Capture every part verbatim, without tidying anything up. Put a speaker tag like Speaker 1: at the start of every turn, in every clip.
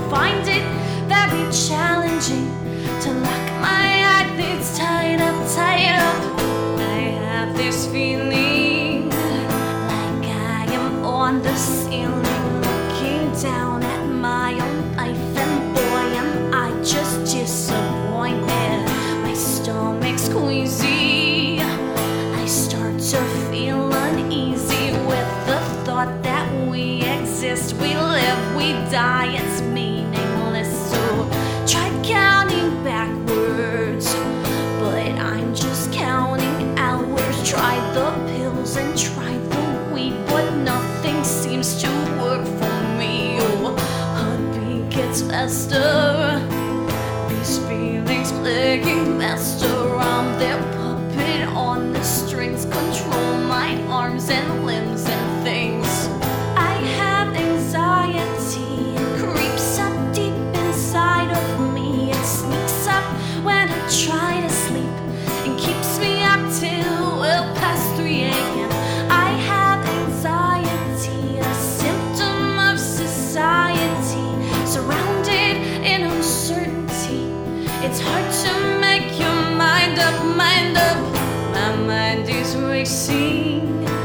Speaker 1: find it very challenging to lock my eyelids tight up, tight up. I have this feeling like I am on the ceiling, looking down at my own life, and boy, am I just disappointed. My stomach's queasy. I start to feel uneasy with the thought that we exist, we live, we die, it's meaningless. So try counting backwards, but I'm just counting hours. Try the pills and try the weed, but nothing seems to work for me. Oh, heartbeat gets faster, these feelings playing master. I'm their puppet on the strings, control my arms and limbs and things. I have anxiety, it creeps up deep inside of me. It sneaks up when I try to sleep and keeps me up till well past three a.m. I have anxiety, a symptom of society, surrounded in uncertainty. It's hard to make your mind up, mind up. My mind is racing,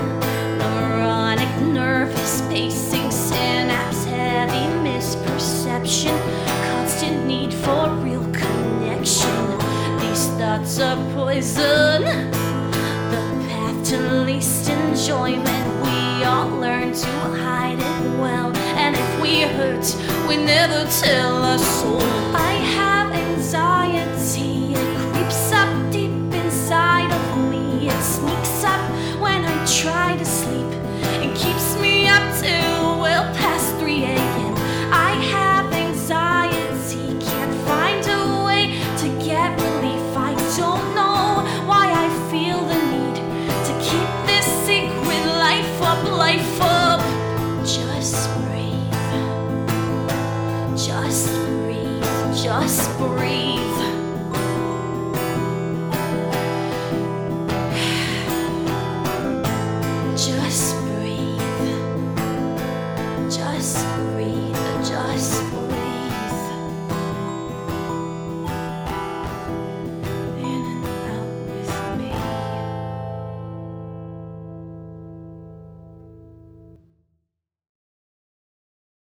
Speaker 1: neurotic nervous pacing, synapse heavy misperception, constant need for real connection. These thoughts are poison, the path to least enjoyment. We all learn to hide it well, and if we hurt, we never tell our soul. I have anxiety, it creeps up deep inside of me. It sneaks up when I try to sleep and keeps me up till well past three a.m. I have anxiety, can't find a way to get relief. I don't know why I feel the need to keep this secret life up, life up. Just breathe, just breathe, just breathe.